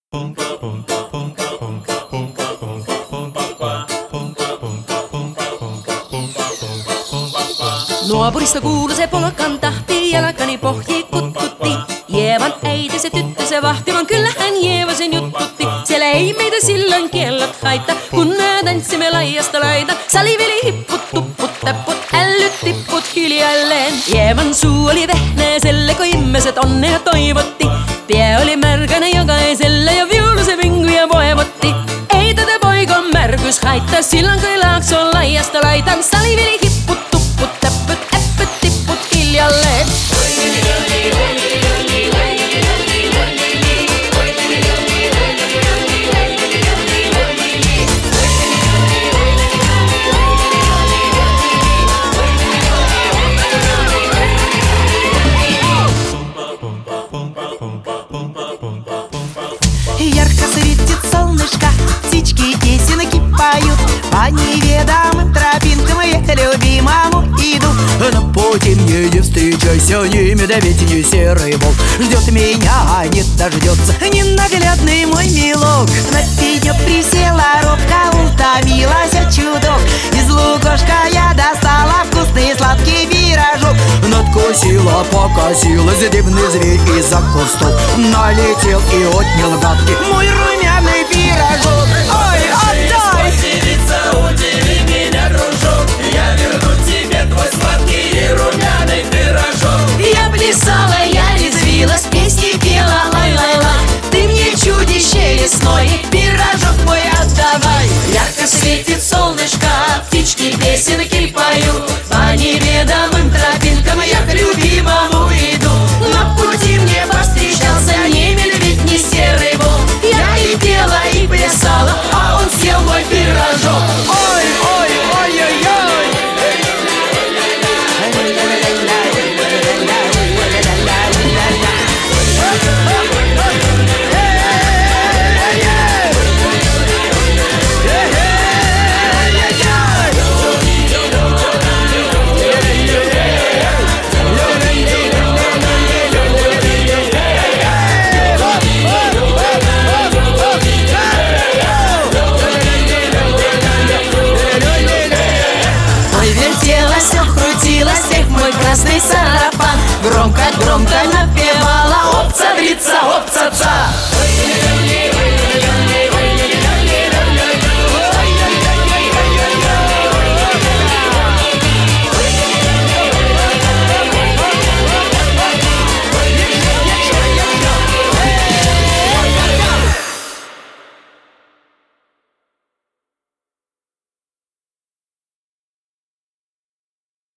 Nuopurista kuului se polkan tahti, jalkani pohji kutkutti. Jeevan äiti se tyttö se vahti, vaan kyllähän Jeeva sen juttutti. Siellä ei meitä silloin kiellot haittaa, kun me tanssimme laidasta laita. Saliveli hipput, tupput, tapput, ällyt, tipput hiljalleen. Jeevan suu oli vehnäiselle, kun ihmiset onnea toivotti. Pää oli märkänä jokaiselle ja viulu se vinkuja voivotti. Ei tätä poikon märkys haittaa, silloin kun laakson laidasta laitan. Saliveli hipput, tupput, tapput, äppyt, tipput hiljalleen. Ярко светит солнышко, птички песенки поют. По неведомым тропинкам я к любимому иду. На пути мне не встречайся, не медведь, не серый волк. Ждет меня, не дождется ненаглядный мой милок. На пенек присела робко, утомилась чудок. Из лукошка я достала вкусный сладкий пирожок. Надкусила, покосилась, дивный зверь из-за кустов налетел и отнял гадкий мой рот.